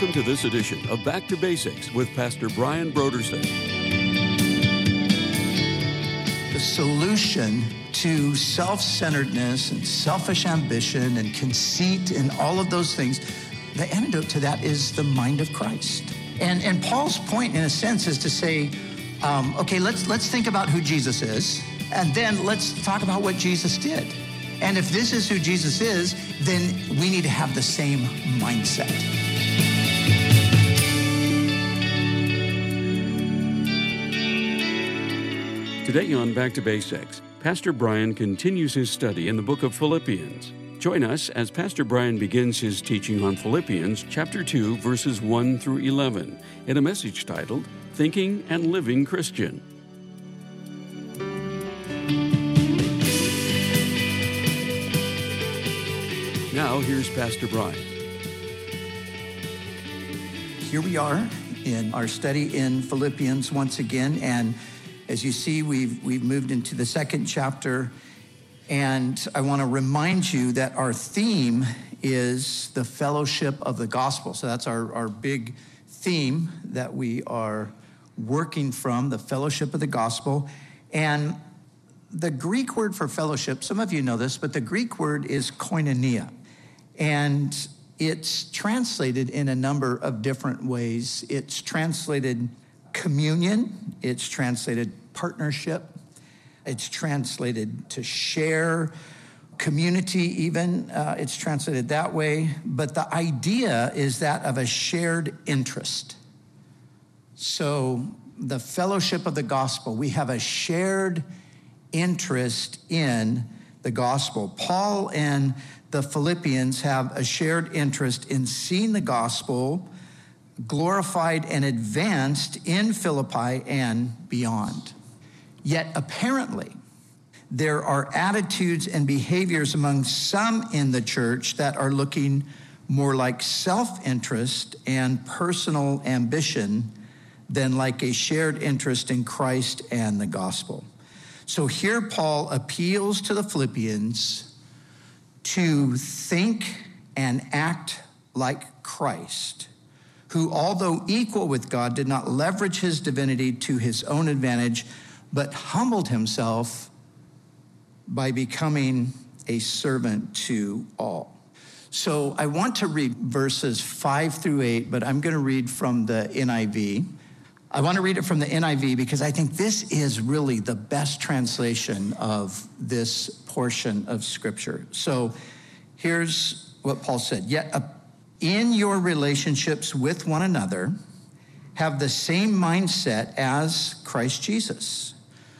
Welcome to this edition of Back to Basics with Pastor Brian Broderson. The solution to self-centeredness and selfish ambition and conceit and all of those things, the antidote to that is the mind of Christ. And Paul's point, in a sense, is to say, okay, let's think about who Jesus is, and then let's talk about what Jesus did. And if this is who Jesus is, then we need to have the same mindset. Today on Back to Basics, Pastor Brian continues his study in the book of Philippians. Join us as Pastor Brian begins his teaching on Philippians chapter 2, verses 1 through 11, in a message titled, Thinking and Living Christian. Now, here's Pastor Brian. Here we are in our study in Philippians once again, and as you see, we've moved into the second chapter, and I want to remind you that our theme is the fellowship of the gospel. So that's our big theme that we are working from, the fellowship of the gospel. And the Greek word for fellowship, some of you know this, but the Greek word is koinonia. And it's translated in a number of different ways. It's translated communion, it's translated partnership, it's translated to share, community even, it's translated that way. But the idea is that of a shared interest. So the fellowship of the gospel, we have a shared interest in the gospel. Paul and the Philippians have a shared interest in seeing the gospel glorified and advanced in Philippi and beyond. Yet apparently, there are attitudes and behaviors among some in the church that are looking more like self-interest and personal ambition than like a shared interest in Christ and the gospel. So here Paul appeals to the Philippians to think and act like Christ, who, although equal with God, did not leverage his divinity to his own advantage, but humbled himself by becoming a servant to all. So I want to read verses 5 through 8, but I'm going to read from the NIV. I want to read it from the NIV because I think this is really the best translation of this portion of Scripture. So here's what Paul said. Yet in your relationships with one another, have the same mindset as Christ Jesus,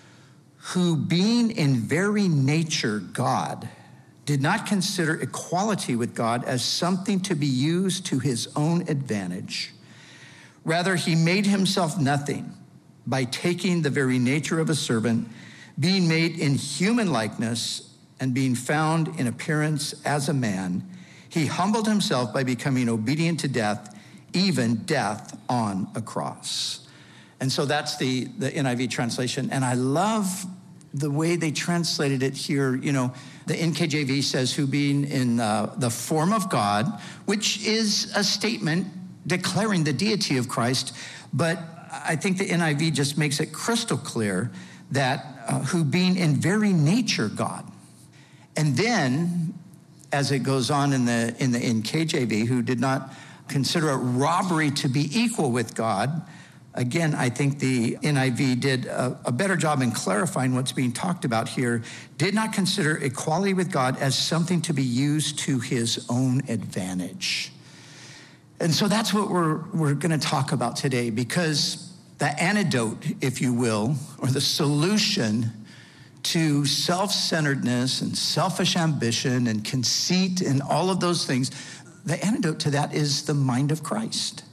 who being in very nature God, did not consider equality with God as something to be used to his own advantage. Rather, he made himself nothing by taking the very nature of a servant, being made in human likeness and being found in appearance as a man. He humbled himself by becoming obedient to death, even death on a cross. And so that's the NIV translation. And I love the way they translated it here. You know, the NKJV says, who being in the form of God, which is a statement declaring the deity of Christ. But I think the NIV just makes it crystal clear that who being in very nature God. And then, as it goes on in the NKJV, who did not consider it robbery to be equal with God. Again, I think the NIV did a better job in clarifying what's being talked about here. Did not consider equality with God as something to be used to his own advantage. And so that's what we're going to talk about today, because the antidote, if you will, or the solution to self-centeredness and selfish ambition and conceit and all of those things, the antidote to that is the mind of Christ.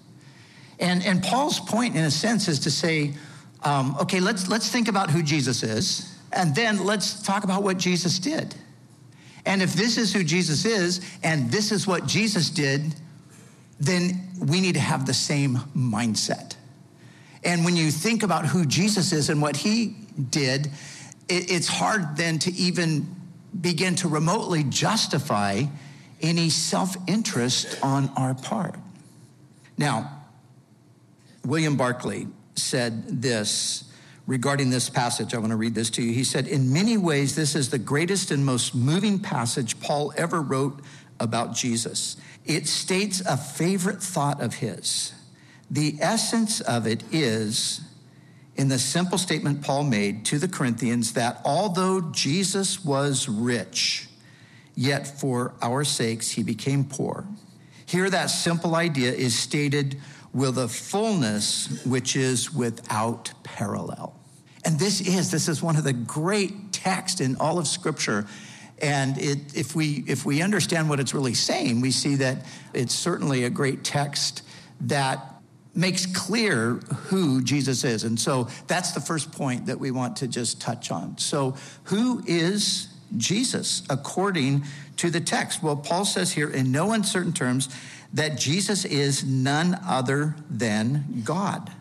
And Paul's point, in a sense, is to say, okay, let's think about who Jesus is, and then let's talk about what Jesus did. And if this is who Jesus is, and this is what Jesus did, then we need to have the same mindset. And when you think about who Jesus is and what he did, it's hard then to even begin to remotely justify any self-interest on our part. Now, William Barclay said this regarding this passage. I want to read this to you. He said, in many ways, this is the greatest and most moving passage Paul ever wrote about Jesus. It states a favorite thought of his. The essence of it is in the simple statement Paul made to the Corinthians that although Jesus was rich, yet for our sakes he became poor. Here that simple idea is stated with a fullness which is without parallel. And this is one of the great texts in all of Scripture. And if we understand what it's really saying, we see that it's certainly a great text that makes clear who Jesus is. And so that's the first point that we want to just touch on. So who is Jesus according to the text? Well, Paul says here in no uncertain terms that Jesus is none other than God.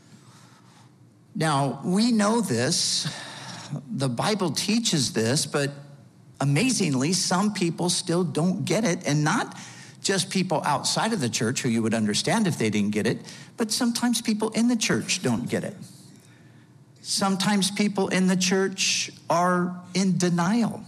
Now, we know this. The Bible teaches this, but amazingly, some people still don't get it, and not just people outside of the church who you would understand if they didn't get it, but sometimes people in the church don't get it. Sometimes people in the church are in denial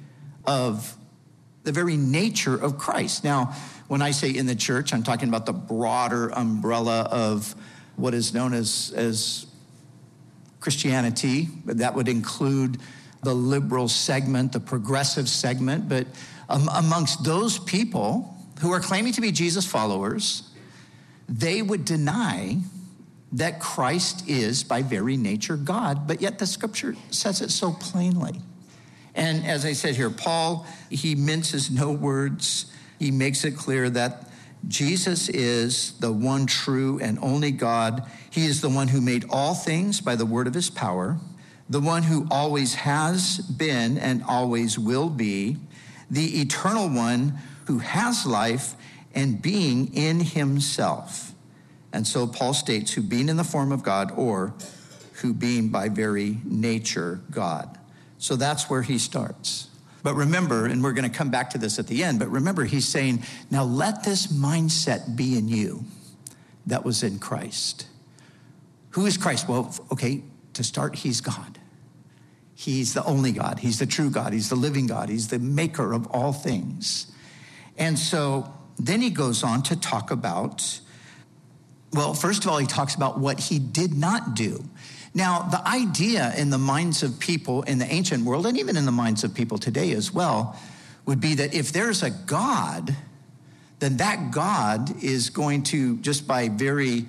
of the very nature of Christ. Now, when I say in the church, I'm talking about the broader umbrella of what is known as Christianity. That would include the liberal segment, the progressive segment. But amongst those people who are claiming to be Jesus followers, they would deny that Christ is by very nature God, but yet the Scripture says it so plainly. And as I said here, Paul, he minces no words. He makes it clear that Jesus is the one true and only God. He is the one who made all things by the word of his power, the one who always has been and always will be, the eternal one who has life and being in himself. And so Paul states, who being in the form of God, or who being by very nature God. So that's where he starts. But remember, and we're going to come back to this at the end, but remember, he's saying, now let this mindset be in you that was in Christ. Who is Christ? Well, okay, to start, he's God. He's the only God. He's the true God. He's the living God. He's the maker of all things. And so then he goes on to talk about, well, first of all, he talks about what he did not do. Now, the idea in the minds of people in the ancient world, and even in the minds of people today as well, would be that if there's a God, then that God is going to, just by very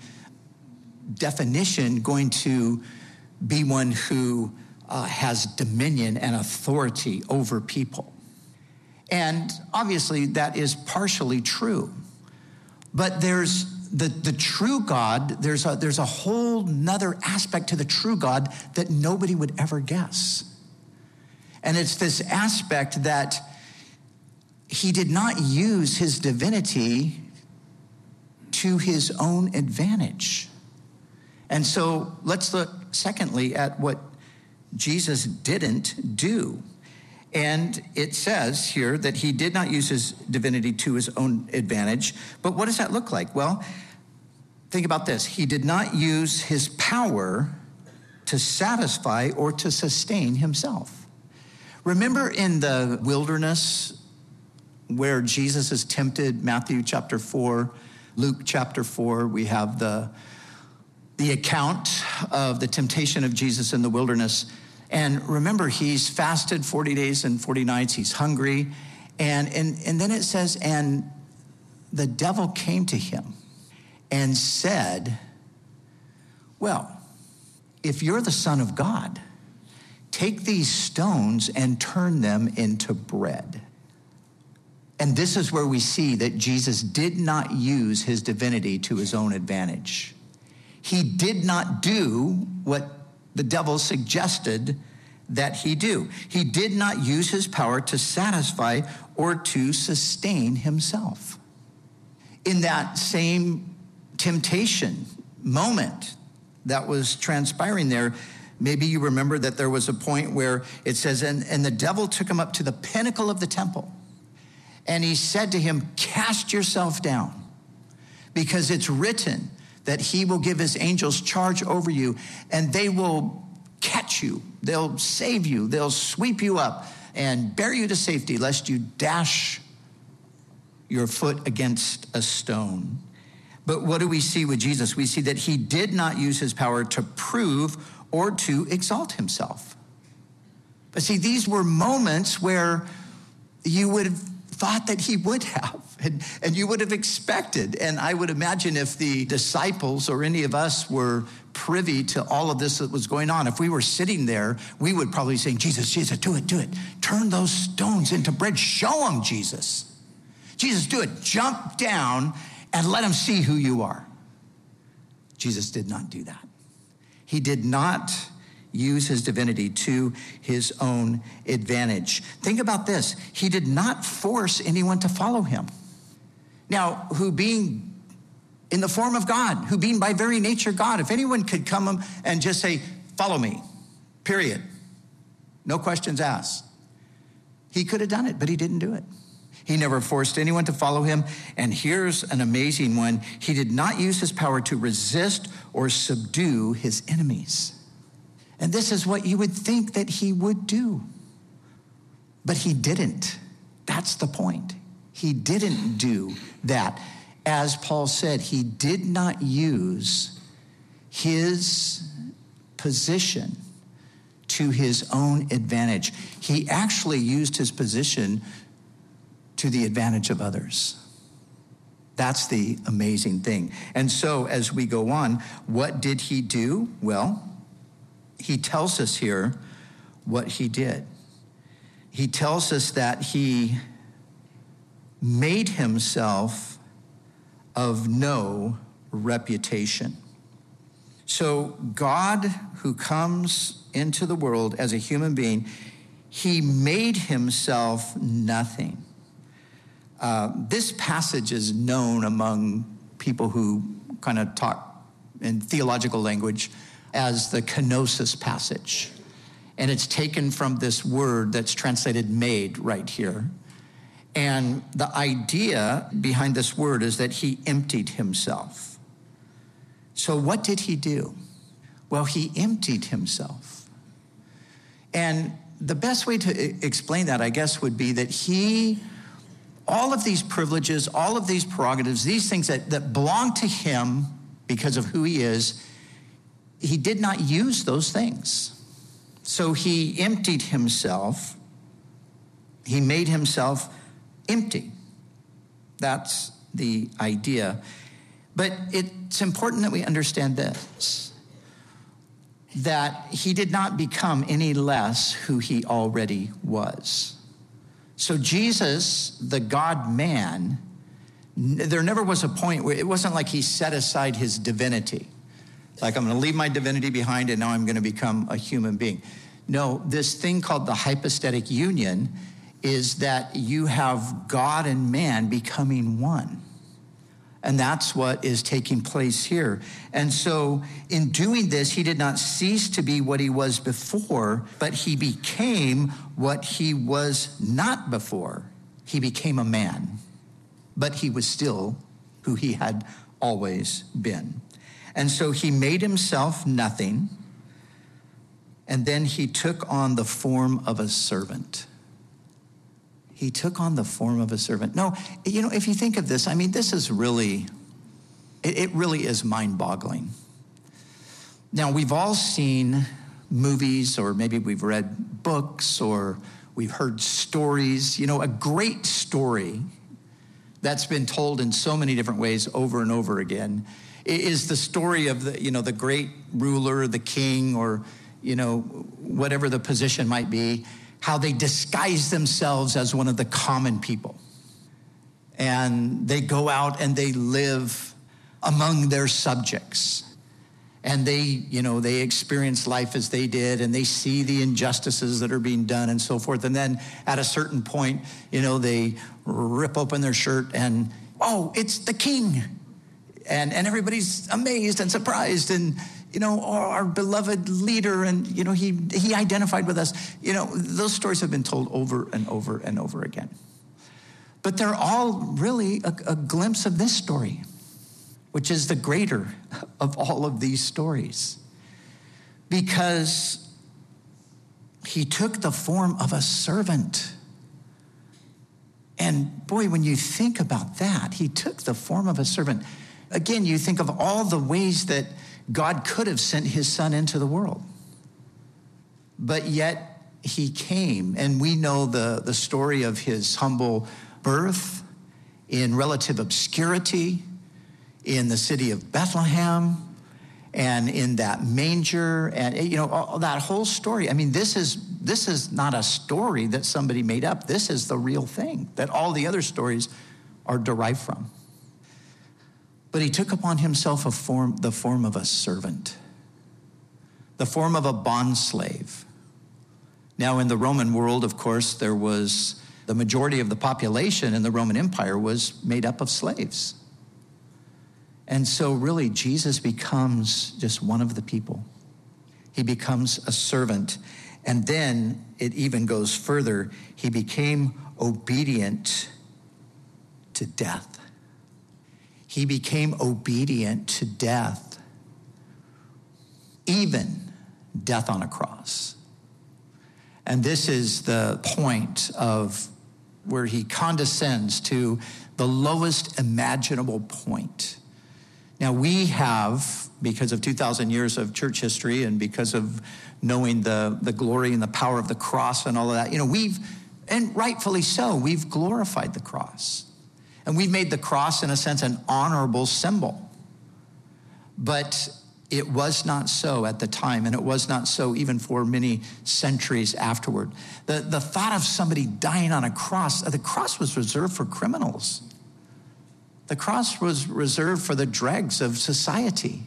definition, going to be one who has dominion and authority over people. And obviously that is partially true. But there's the true God, there's a whole nother aspect to the true God that nobody would ever guess. And it's this aspect that he did not use his divinity to his own advantage. And so let's look secondly at what Jesus didn't do. And it says here that he did not use his divinity to his own advantage. But what does that look like? Well, think about this. He did not use his power to satisfy or to sustain himself. Remember in the wilderness where Jesus is tempted, Matthew chapter 4, Luke chapter 4, we have the account of the temptation of Jesus in the wilderness. And remember, he's fasted 40 days and 40 nights. He's hungry. And then it says, and the devil came to him and said, well, if you're the Son of God, take these stones and turn them into bread. And this is where we see that Jesus did not use his divinity to his own advantage. He did not do what the devil suggested that he do. He did not use his power to satisfy or to sustain himself. In that same temptation moment that was transpiring there, maybe you remember that there was a point where it says, and the devil took him up to the pinnacle of the temple, and he said to him, cast yourself down, because it's written that he will give his angels charge over you, and they will catch you. They'll save you. They'll sweep you up and bear you to safety, lest you dash your foot against a stone. But what do we see with Jesus? We see that he did not use his power to prove or to exalt himself. But see, these were moments where you would have thought that he would have, and you would have expected. And I would imagine if the disciples or any of us were privy to all of this that was going on, if we were sitting there, we would probably say, Jesus, do it. Turn those stones into bread. Show them, Jesus. Jesus, do it. Jump down and let them see who you are. Jesus did not do that. He did not use his divinity to his own advantage. Think about this. He did not force anyone to follow him. Now, who being in the form of God, who being by very nature God, if anyone could come and just say, follow me, period. No questions asked. He could have done it, but he didn't do it. He never forced anyone to follow him. And here's an amazing one. He did not use his power to resist or subdue his enemies. And this is what you would think that he would do. But he didn't. That's the point. He didn't do that. As Paul said, he did not use his position to his own advantage. He actually used his position to the advantage of others. That's the amazing thing. And so as we go on, what did he do? Well, he tells us here what he did. He tells us that he made himself of no reputation. So God, who comes into the world as a human being, he made himself nothing. This passage is known among people who kind of talk in theological language as the kenosis passage. And it's taken from this word that's translated made right here. And the idea behind this word is that he emptied himself. So what did he do? Well, he emptied himself. And the best way to explain that, I guess, would be that all of these privileges, all of these prerogatives, these things that belong to him because of who he is, he did not use those things. So he emptied himself. He made himself empty. That's the idea. But it's important that we understand this, that he did not become any less who he already was. So Jesus, the God-man, there never was a point where it wasn't like he set aside his divinity. Like, I'm going to leave my divinity behind and now I'm going to become a human being. No, this thing called the hypostatic union is that you have God and man becoming one. And that's what is taking place here. And so in doing this, he did not cease to be what he was before, but he became what he was not before. He became a man, but he was still who he had always been. And so he made himself nothing, and then he took on the form of a servant. He took on the form of a servant. No, if you think of this, I mean, this is really, it really is mind-boggling. Now, we've all seen movies, or maybe we've read books, or we've heard stories. A great story that's been told in so many different ways over and over again is the story of the great ruler, the king, or, whatever the position might be, how they disguise themselves as one of the common people. And they go out and they live among their subjects. And they experience life as they did, and they see the injustices that are being done and so forth. And then at a certain point, they rip open their shirt and, oh, it's the king. And everybody's amazed and surprised, and our beloved leader, and he identified with us. Those stories have been told over and over and over again. But they're all really a glimpse of this story. which is the greater of all of these stories, because he took the form of a servant. And boy, when you think about that, he took the form of a servant. Again, you think of all the ways that God could have sent his son into the world. But yet he came, and we know the story of his humble birth in relative obscurity in the city of Bethlehem and in that manger, and all that whole story. I mean, this is not a story that somebody made up. This is the real thing that all the other stories are derived from. But he took upon himself the form of a servant, the form of a bondslave. Now, in the Roman world, of course, there was the majority of the population in the Roman Empire was made up of slaves. And so really, Jesus becomes just one of the people. He becomes a servant. And then it even goes further. He became obedient to death. He became obedient to death, even death on a cross. And this is the point of where he condescends to the lowest imaginable point. Now we have, because of 2,000 years of church history and because of knowing the glory and the power of the cross and all of that, and rightfully so, we've glorified the cross. And we've made the cross, in a sense, an honorable symbol. But it was not so at the time, and it was not so even for many centuries afterward. The thought of somebody dying on a cross, the cross was reserved for criminals. The cross was reserved for the dregs of society.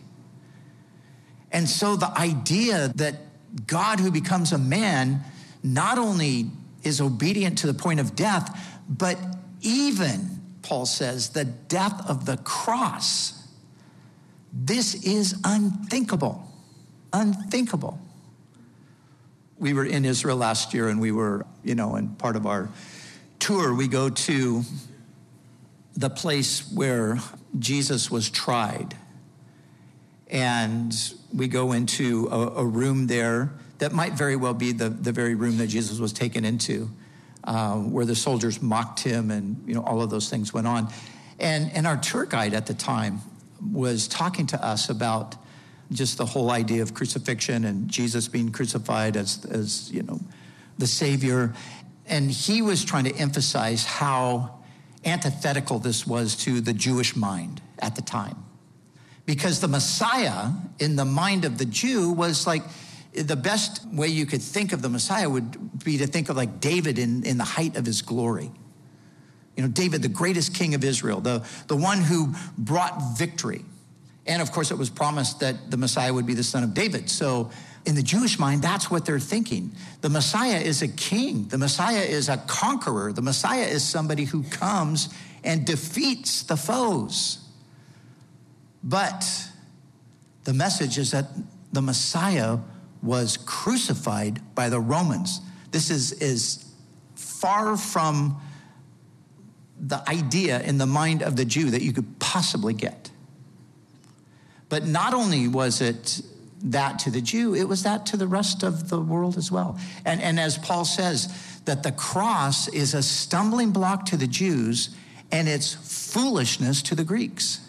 And so the idea that God, who becomes a man, not only is obedient to the point of death, but even, Paul says, the death of the cross. This is unthinkable, unthinkable. We were in Israel last year, and we were, in part of our tour, we go to the place where Jesus was tried. And we go into a room there that might very well be the very room that Jesus was taken into, where the soldiers mocked him and, all of those things went on. And our tour guide at the time was talking to us about just the whole idea of crucifixion and Jesus being crucified as the Savior. And he was trying to emphasize how antithetical this was to the Jewish mind at the time. Because the Messiah, in the mind of the Jew, was like, the best way you could think of the Messiah would be to think of like David in the height of his glory. David, the greatest king of Israel, the one who brought victory. And of course, it was promised that the Messiah would be the son of David. So in the Jewish mind, that's what they're thinking. The Messiah is a king. The Messiah is a conqueror. The Messiah is somebody who comes and defeats the foes. But the message is that the Messiah was crucified by the Romans. This is far from the idea in the mind of the Jew that you could possibly get. But not only was it that to the Jew, it was that to the rest of the world as well. And as Paul says, that the cross is a stumbling block to the Jews and it's foolishness to the Greeks.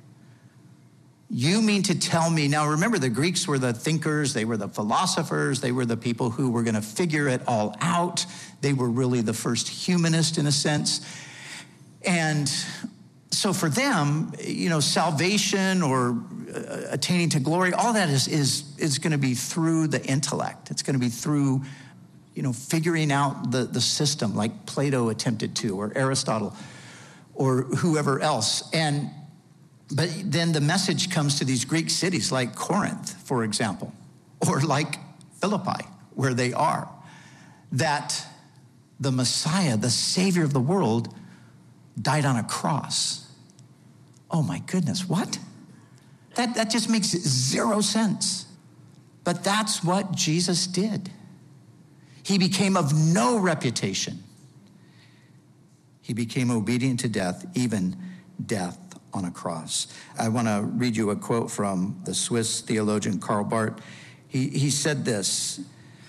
You mean to tell me, now remember, the Greeks were the thinkers, they were the philosophers, they were the people who were going to figure it all out. They were really the first humanist in a sense. And so for them, salvation or attaining to glory, all that is going to be through the intellect. It's going to be through, figuring out the system like Plato attempted to, or Aristotle, or whoever else. But then the message comes to these Greek cities like Corinth, for example, or like Philippi, where they are, that the Messiah, the Savior of the world, died on a cross. Oh my goodness, what? That just makes zero sense. But that's what Jesus did. He became of no reputation. He became obedient to death, even death on a cross. I want to read you a quote from the Swiss theologian Karl Barth. He said this.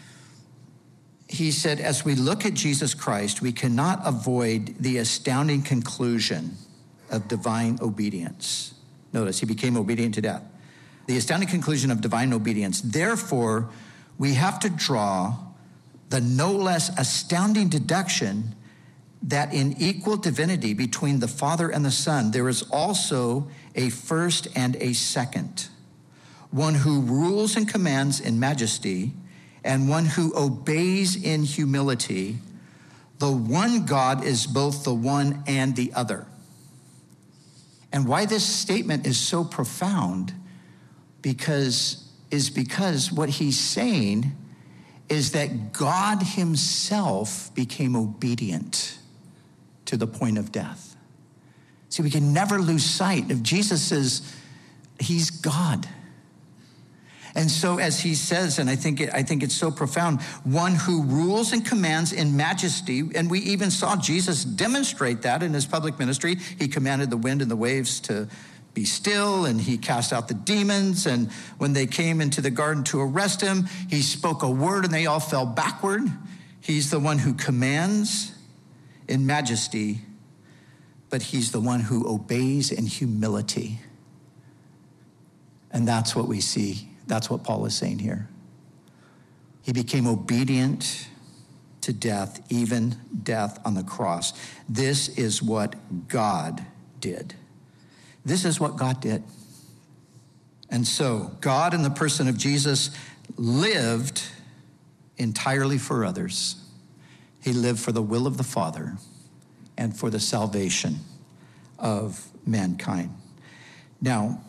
He said, as we look at Jesus Christ, we cannot avoid the astounding conclusion of divine obedience. Notice, he became obedient to death. The astounding conclusion of divine obedience. Therefore, we have to draw the no less astounding deduction that in equal divinity between the Father and the Son, there is also a first and a second, one who rules and commands in majesty, and one who obeys in humility. The one God is both the one and the other. And why this statement is so profound because what he's saying is that God himself became obedient to the point of death. See, we can never lose sight of Jesus. He's God. And so as he says, and I think it's so profound, one who rules and commands in majesty, and we even saw Jesus demonstrate that in his public ministry. He commanded the wind and the waves to be still, and he cast out the demons. And when they came into the garden to arrest him, he spoke a word and they all fell backward. He's the one who commands in majesty, but he's the one who obeys in humility. And that's what we see. That's what Paul is saying here. He became obedient to death, even death on the cross. This is what God did. This is what God did. And so God, in the person of Jesus, lived entirely for others. He lived for the will of the Father and for the salvation of mankind. Now,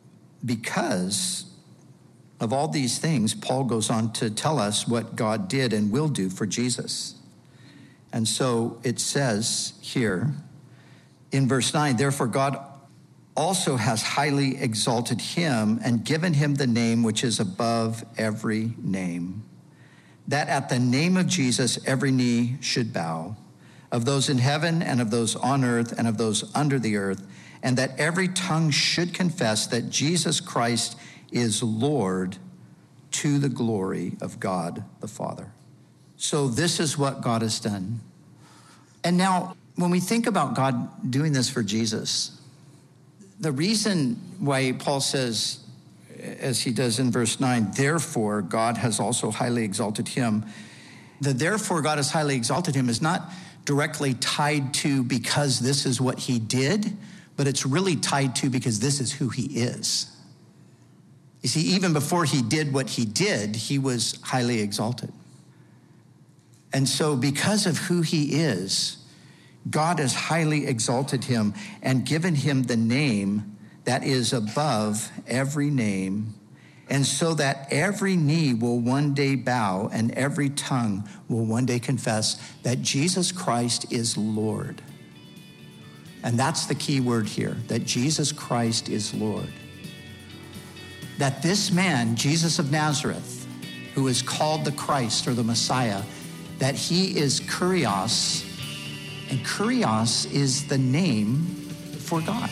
because of all these things, Paul goes on to tell us what God did and will do for Jesus. And so it says here in verse 9, therefore God also has highly exalted him and given him the name which is above every name, that at the name of Jesus every knee should bow, of those in heaven and of those on earth and of those under the earth, and that every tongue should confess that Jesus Christ is Lord, to the glory of God the Father. So this is what God has done. And now, when we think about God doing this for Jesus, the reason why Paul says, as he does in verse 9, therefore God has also highly exalted him. The therefore God has highly exalted him is not directly tied to because this is what he did, but it's really tied to because this is who he is. You see, even before he did what he did, he was highly exalted. And so because of who he is, God has highly exalted him and given him the name that is above every name, and so that every knee will one day bow and every tongue will one day confess that Jesus Christ is Lord. And that's the key word here, that Jesus Christ is Lord. That this man, Jesus of Nazareth, who is called the Christ or the Messiah, that he is Kurios, and Kurios is the name for God.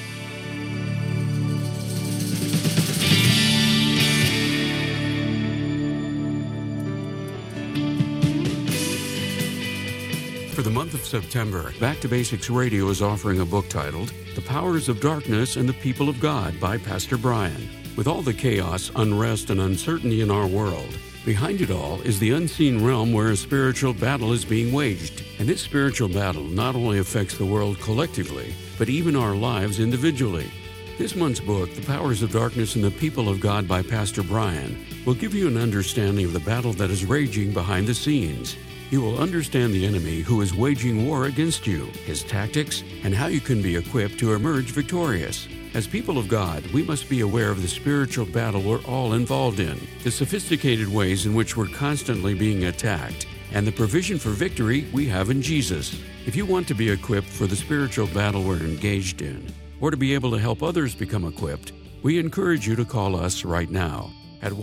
For the month of September, Back to Basics Radio is offering a book titled The Powers of Darkness and the People of God by Pastor Brian. With all the chaos, unrest, and uncertainty in our world, behind it all is the unseen realm where a spiritual battle is being waged. And this spiritual battle not only affects the world collectively, but even our lives individually. This month's book, The Powers of Darkness and the People of God by Pastor Brian, will give you an understanding of the battle that is raging behind the scenes. You will understand the enemy who is waging war against you, his tactics, and how you can be equipped to emerge victorious. As people of God, we must be aware of the spiritual battle we're all involved in, the sophisticated ways in which we're constantly being attacked, and the provision for victory we have in Jesus. If you want to be equipped for the spiritual battle we're engaged in, or to be able to help others become equipped, we encourage you to call us right now at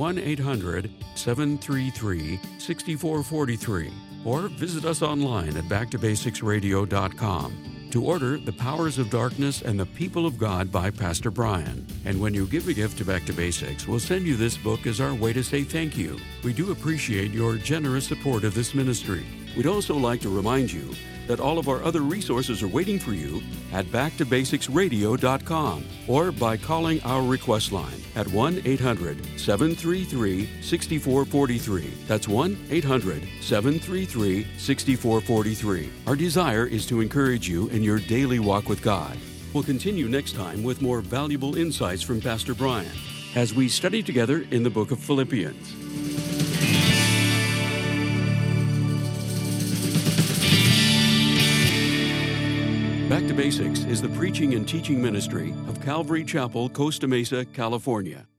1-800-733-6443 or visit us online at backtobasicsradio.com. to order The Powers of Darkness and the People of God by Pastor Brian. And when you give a gift to Back to Basics, we'll send you this book as our way to say thank you. We do appreciate your generous support of this ministry. We'd also like to remind you that all of our other resources are waiting for you at backtobasicsradio.com or by calling our request line at 1-800-733-6443. That's 1-800-733-6443. Our desire is to encourage you in your daily walk with God. We'll continue next time with more valuable insights from Pastor Brian as we study together in the book of Philippians. Back to Basics is the preaching and teaching ministry of Calvary Chapel, Costa Mesa, California.